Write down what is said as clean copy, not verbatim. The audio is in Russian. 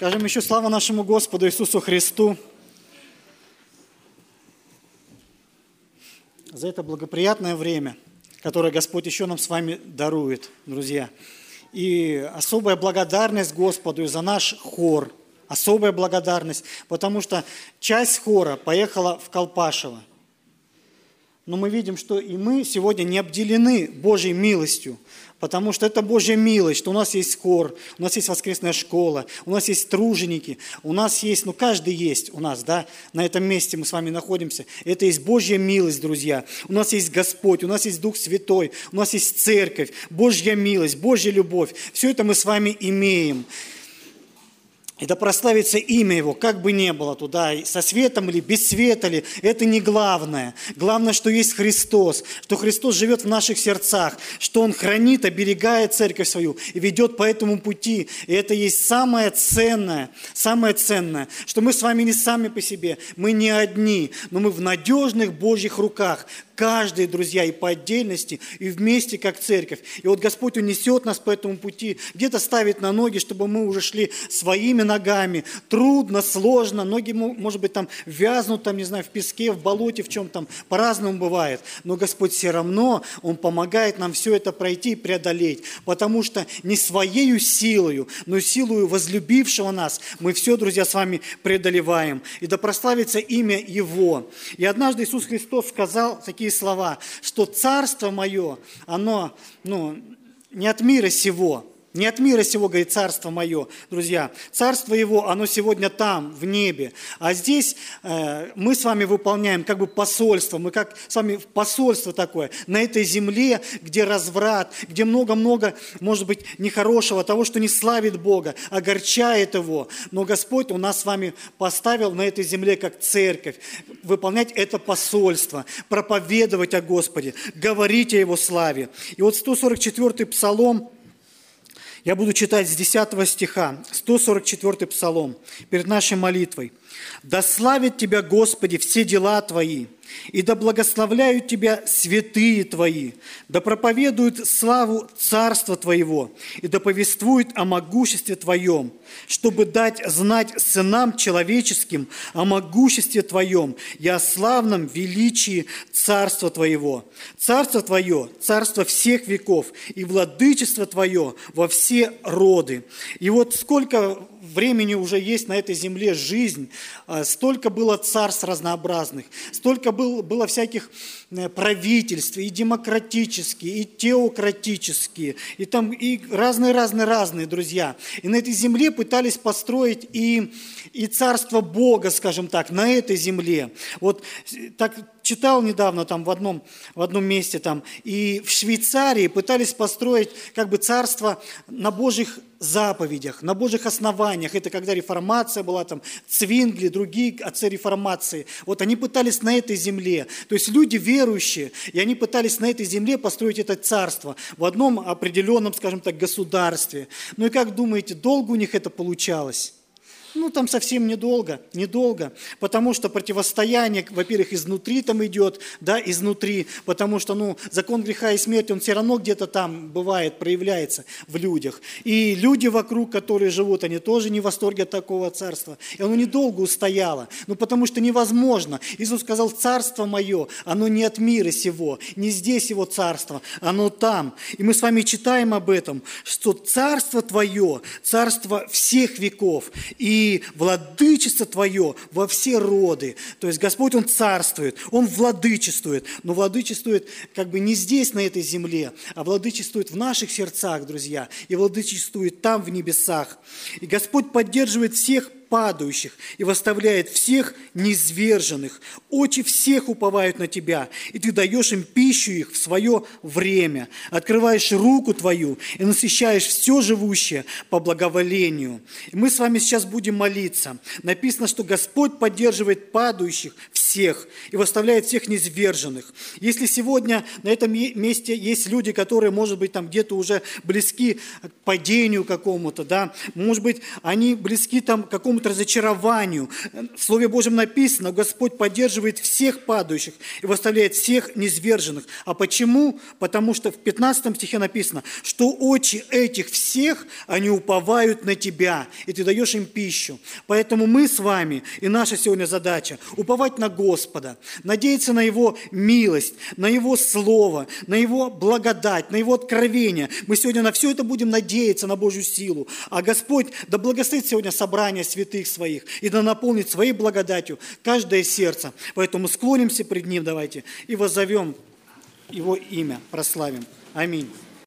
Скажем еще слава нашему Господу Иисусу Христу за это благоприятное время, которое Господь еще нам с вами дарует, друзья. И особая благодарность Господу за наш хор, особая благодарность, потому что часть хора поехала в Колпашево. Но мы видим, что и мы сегодня не обделены Божьей милостью, потому что это Божья милость, что у нас есть хор, у нас есть воскресная школа, у нас есть труженики, у нас есть, каждый есть у нас, да, на этом месте мы с вами находимся. Это есть Божья милость, друзья. У нас есть Господь, у нас есть Дух Святой, у нас есть церковь, Божья милость, Божья любовь. Все это мы с вами имеем. И да прославится имя Его, как бы ни было туда, со светом или без света ли, это не главное. Главное, что есть Христос, что Христос живет в наших сердцах, что Он хранит, оберегает церковь свою и ведет по этому пути. И это есть самое ценное, что мы с вами не сами по себе, мы не одни, но мы в надежных Божьих руках. Каждый, друзья, и по отдельности, и вместе, как церковь. И вот Господь унесет нас по этому пути, где-то ставит на ноги, чтобы мы уже шли своими ногами. Трудно, сложно, ноги, может быть, там вязнут, там, не знаю, в песке, в болоте, в чем там, по-разному бывает. Но Господь все равно, Он помогает нам все это пройти и преодолеть. Потому что не своею силою, но силою возлюбившего нас мы все, друзья, с вами преодолеваем. И да прославится имя Его. И однажды Иисус Христос сказал такие слова, что царство мое, оно, не от мира сего. Не от мира сего, говорит, царство мое, друзья. Царство Его, оно сегодня там, в небе. А здесь мы с вами выполняем как бы посольство. Мы как с вами посольство такое на этой земле, где разврат, где много-много, может быть, нехорошего, того, что не славит Бога, огорчает Его. Но Господь У нас с вами поставил на этой земле как церковь. Выполнять это посольство, проповедовать о Господе, говорить о Его славе. И вот 144-й псалом, я буду читать с 10 стиха, 144-й псалом, перед нашей молитвой. «Да славят Тебя, Господи, все дела Твои, и да благословляют Тебя святые Твои, да проповедуют славу Царства Твоего, и да повествуют о могуществе Твоем, чтобы дать знать сынам человеческим о могуществе Твоем и о славном величии Царства Твоего. Царство Твое, царство всех веков, и владычество Твое во все роды». И вот сколько времени уже есть на этой земле жизнь, столько было царств разнообразных, столько было всяких правительств, и демократические, и теократические, и там и разные, друзья. И на этой земле пытались построить и царство Бога, скажем так, на этой земле. Вот так читал недавно там в одном месте там, и в Швейцарии пытались построить как бы царство на Божьих заповедях, на Божьих основаниях. Это когда реформация была, там Цвингли, другие отцы реформации. Вот они пытались на этой земле, то есть люди верующие, и они пытались на этой земле построить это царство в одном определенном, скажем так, государстве. Ну и как думаете, долго у них это получалось? Там совсем недолго, потому что противостояние, во-первых, изнутри там идет, да, изнутри, потому что, закон греха и смерти, он все равно где-то там бывает, проявляется в людях. И люди вокруг, которые живут, они тоже не в восторге от такого царства. И оно недолго устояло, потому что невозможно. Иисус сказал, царство мое, оно не от мира сего, не здесь его царство, оно там. И мы с вами читаем об этом, что царство твое, царство всех веков, и владычество Твое во все роды. То есть Господь, Он царствует, Он владычествует, но владычествует как бы не здесь, на этой земле, а владычествует в наших сердцах, друзья, и владычествует там, в небесах. И Господь поддерживает всех падающих и восставляет всех низверженных. Очи всех уповают на Тебя, и Ты даешь им пищу их в свое время. Открываешь руку Твою и насыщаешь все живущее по благоволению. И мы с вами сейчас будем молиться. Написано, что Господь поддерживает падающих всех и восставляет всех низверженных. Если сегодня на этом месте есть люди, которые, может быть, там где-то уже близки к падению какому-то, да, может быть, они близки там к какому-то к разочарованию. В Слове Божьем написано: Господь поддерживает всех падающих и восставляет всех низверженных. А почему? Потому что в 15 стихе написано, что очи этих всех, они уповают на Тебя, и Ты даешь им пищу. Поэтому мы с вами, и наша сегодня задача, уповать на Господа, надеяться на Его милость, на Его Слово, на Его благодать, на Его откровение. Мы сегодня на все это будем надеяться, на Божью силу. А Господь да благословит сегодня собрание святых своих и да наполнит своей благодатью каждое сердце. Поэтому склонимся пред Ним давайте и воззовем Его имя, прославим. Аминь.